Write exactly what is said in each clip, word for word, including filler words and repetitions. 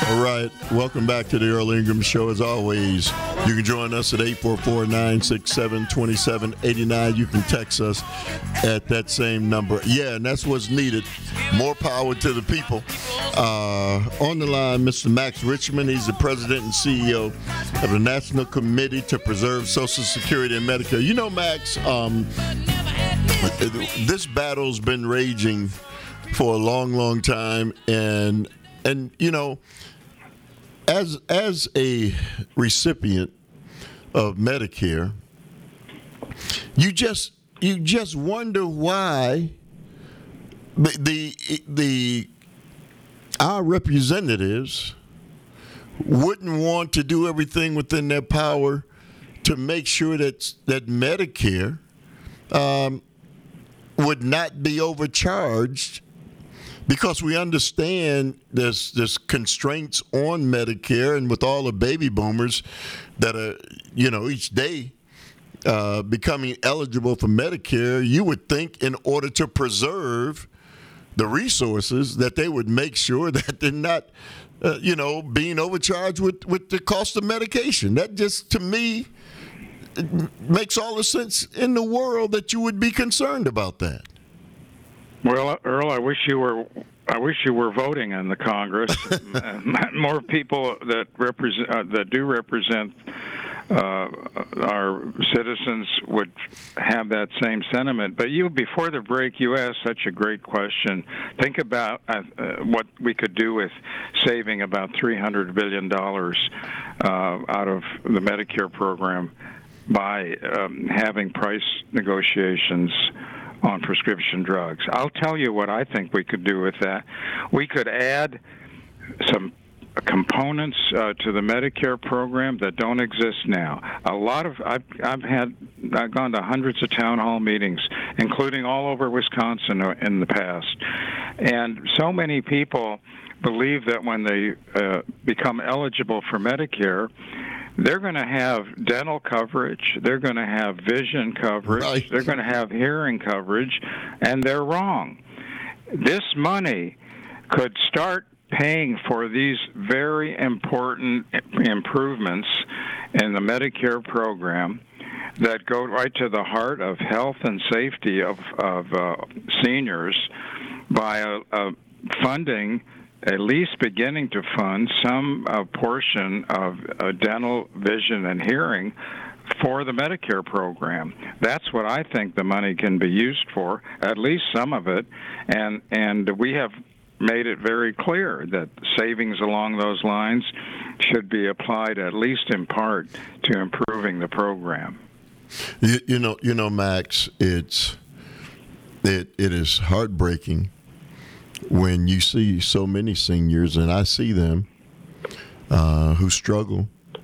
All right. Welcome back to the Earl Ingram Show. As always, you can join us at eight four four, nine six seven, two seven eight nine. You can text us at that same number. Yeah, and that's what's needed. More power to the people. Uh, on the line, Mister Max Richmond. He's the president and C E O of the National Committee to Preserve Social Security and Medicare. You know, Max, um, this battle's been raging for a long, long time. And, and you know, As as a recipient of Medicare, you just you just wonder why the the, the our representatives wouldn't want to do everything within their power to make sure that that Medicare um, would not be overcharged. Because we understand there's, there's constraints on Medicare, and with all the baby boomers that are, you know, each day uh, becoming eligible for Medicare, you would think in order to preserve the resources that they would make sure that they're not, uh, you know, being overcharged with, with the cost of medication. That just, to me, makes all the sense in the world that you would be concerned about that. Well, Earl, I wish you were. I wish you were voting in the Congress. More people that represent uh, that do represent uh, our citizens would have that same sentiment. But you, before the break, you asked such a great question. Think about uh, what we could do with saving about three hundred billion dollars uh, out of the Medicare program by um, having price negotiations on prescription drugs. I'll tell you what I think we could do with that. We could add some components uh, to the Medicare program that don't exist now. A lot of I've I've had I've gone to hundreds of town hall meetings, including all over Wisconsin in the past, and so many people believe that when they uh, become eligible for Medicare, they're going to have dental coverage, they're going to have vision coverage, right. They're going to have hearing coverage, and they're wrong. This money could start paying for these very important improvements in the Medicare program that go right to the heart of health and safety of, of uh, seniors by uh, uh, funding at least beginning to fund some uh, portion of uh, dental, vision, and hearing for the Medicare program. That's what I think the money can be used for, at least some of it, and and we have made it very clear that savings along those lines should be applied at least in part to improving the program. You, you know, you know, Max, it's it it is heartbreaking when you see so many seniors, and I see them, uh, who struggle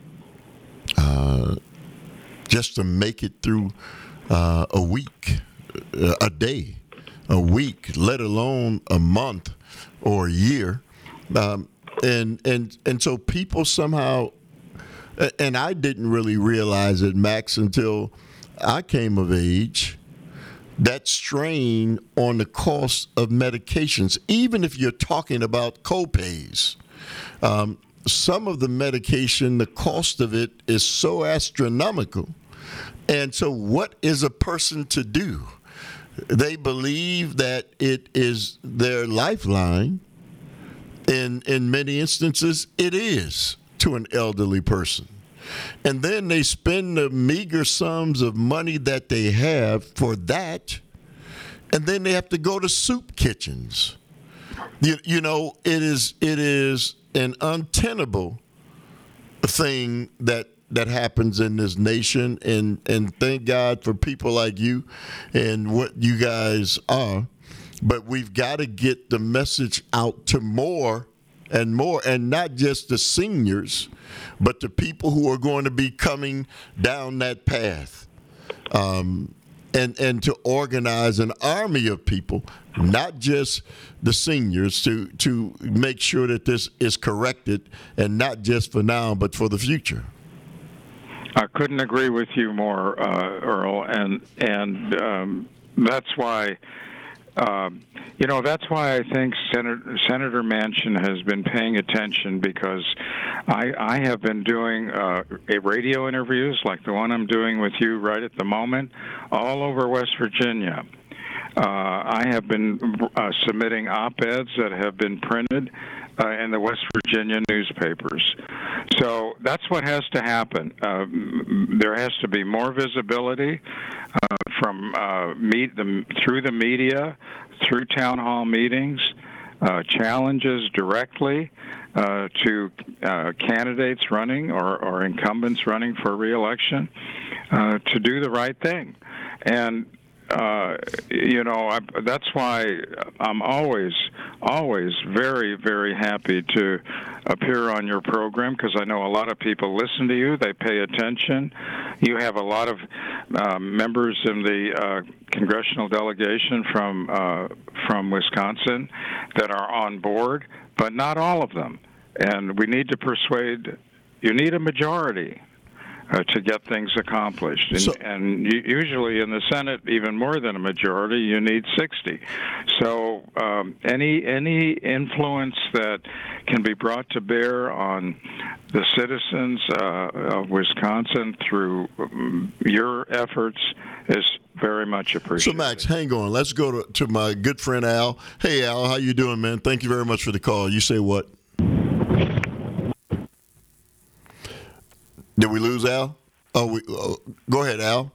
uh, just to make it through uh, a week, a day, a week, let alone a month or a year. Um, and, and, and so people somehow, and I didn't really realize it, Max, until I came of age, that strain on the cost of medications, even if you're talking about co-pays. Um, some of the medication, the cost of it is so astronomical. And so what is a person to do? They believe that it is their lifeline. In, in many instances, it is to an elderly person. And then they spend the meager sums of money that they have for that, and then they have to go to soup kitchens. You, you know, it is it is an untenable thing that that happens in this nation, and, and thank God for people like you and what you guys are. But we've got to get the message out to more and more, and not just the seniors, but the people who are going to be coming down that path, um, and and to organize an army of people, not just the seniors, to to make sure that this is corrected, and not just for now, but for the future. I couldn't agree with you more, uh, Earl, and and um, that's why um, you know, that's why I think Senator, Senator Manchin has been paying attention, because I, I have been doing uh, a radio interviews like the one I'm doing with you right at the moment all over West Virginia. Uh, I have been uh, submitting op-eds that have been printed uh, in the West Virginia newspapers. So that's what has to happen. Uh, there has to be more visibility uh, from uh, meet the, through the media, through town hall meetings, uh, challenges directly uh, to uh, candidates running or, or incumbents running for re-election uh, to do the right thing. And Uh, you know, I, that's why I'm always, always very, very happy to appear on your program, because I know a lot of people listen to you. They pay attention. You have a lot of uh, members in the uh, congressional delegation from uh, from Wisconsin that are on board, but not all of them. And we need to persuade. You need a majority Uh, to get things accomplished. And, so, and usually in the Senate, even more than a majority, you need sixty. So um, any any influence that can be brought to bear on the citizens uh, of Wisconsin through um, your efforts is very much appreciated. So, Max, hang on. Let's go to, to my good friend Al. Hey, Al, how you doing, man? Thank you very much for the call. You say what? Did we lose Al? Oh, we, oh, go ahead, Al.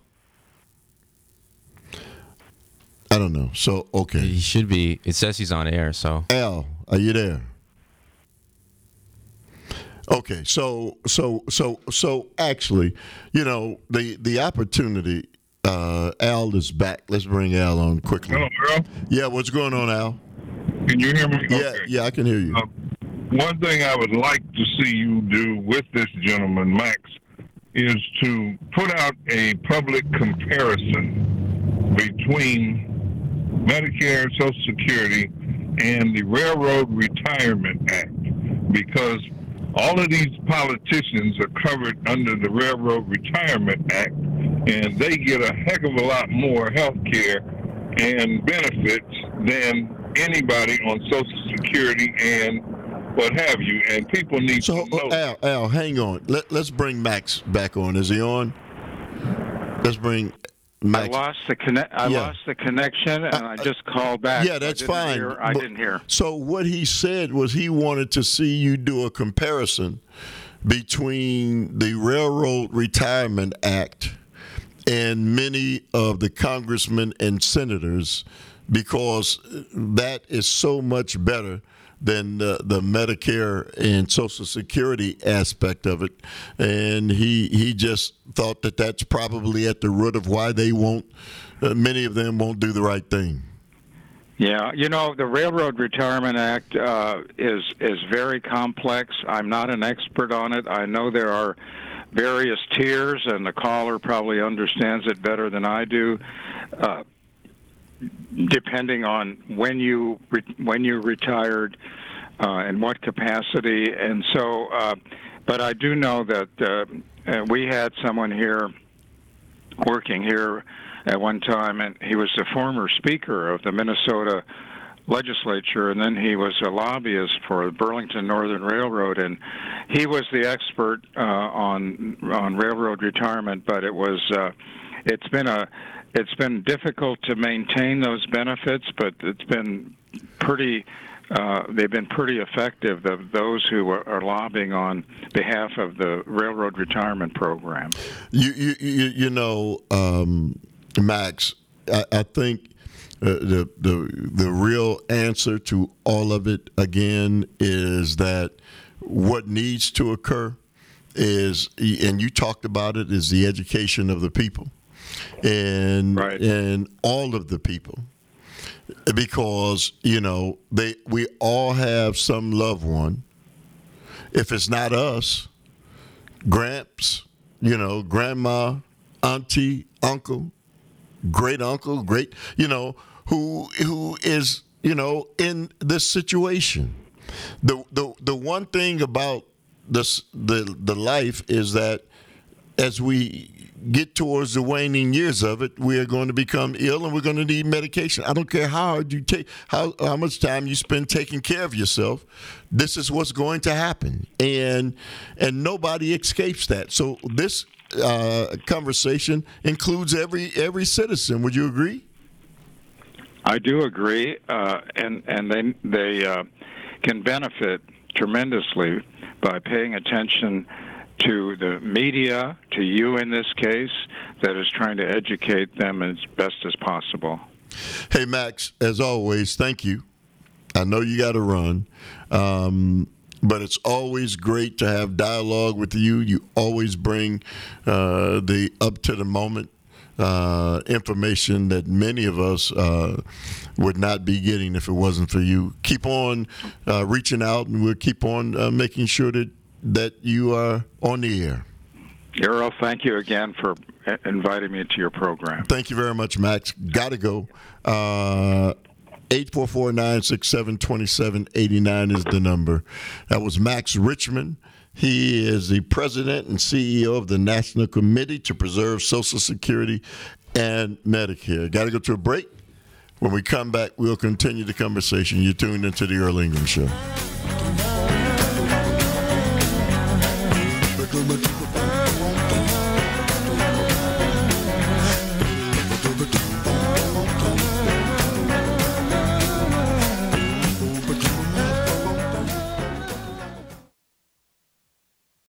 I don't know. So, okay. He should be. It says he's on air, so. Al, are you there? Okay, so so so so actually, you know, the the opportunity. Uh, Al is back. Let's bring Al on quickly. Hello, Earl. Yeah, what's going on, Al? Can you hear me? Yeah, Okay. yeah, I can hear you. Uh, one thing I would like to see you do with this gentleman, Max, is to put out a public comparison between Medicare, Social Security, and the Railroad Retirement Act, because all of these politicians are covered under the Railroad Retirement Act, and they get a heck of a lot more health care and benefits than anybody on Social Security and what have you. And people need so, to know. Al, Al, hang on. Let, let's bring Max back on. Is he on? Let's bring Max. I lost the connect. I Yeah. lost the connection, and I just called back. Yeah, that's I didn't fine. hear- I But- didn't hear. So what he said was he wanted to see you do a comparison between the Railroad Retirement Act and many of the congressmen and senators, because that is so much better than the, the Medicare and Social Security aspect of it. And he he just thought that that's probably at the root of why they won't, uh, many of them won't do the right thing. Yeah, you know, the Railroad Retirement Act uh, is is very complex. I'm not an expert on it. I know there are various tiers, and the caller probably understands it better than I do. Uh, depending on when you re- when you retired uh, and what capacity, and so. Uh, but I do know that uh, uh, we had someone here working here at one time, and he was the former speaker of the Minnesota legislature, and then he was a lobbyist for the Burlington Northern Railroad, and he was the expert uh, on on railroad retirement. But it was uh, it's been a it's been difficult to maintain those benefits, but it's been pretty. Uh, they've been pretty effective, the, those who are, are lobbying on behalf of the Railroad Retirement Program. You you you, you know, um, Max, I, I think uh, the the the real answer to all of it again is that what needs to occur is, and you talked about it, is the education of the people, and Right. and all of the people. Because, you know, they we all have some loved one. If it's not us, gramps, you know, grandma, auntie, uncle, great uncle, great, you know, who who is, you know, in this situation. The the the one thing about this the the life is that as we get towards the waning years of it, we are going to become ill and we're going to need medication. I don't care how hard you take, how, how much time you spend taking care of yourself. This is what's going to happen. And, and nobody escapes that. So this uh, conversation includes every, every citizen. Would you agree? I do agree. Uh, and, and they, they uh, can benefit tremendously by paying attention to the media, to you in this case, that is trying to educate them as best as possible. Hey, Max, as always, thank you. I know you got to run, um, but it's always great to have dialogue with you. You always bring uh, the up-to-the-moment uh, information that many of us uh, would not be getting if it wasn't for you. Keep on uh, reaching out, and we'll keep on uh, making sure that that you are on the air. Earl, thank you again for inviting me to your program. Thank you very much, Max. Got to go. Uh, eight four four, nine six seven, two seven eight nine is the number. That was Max Richmond. He is the president and C E O of the National Committee to Preserve Social Security and Medicare. Got to go to a break. When we come back, we'll continue the conversation. You're tuned into the Earl Ingram Show.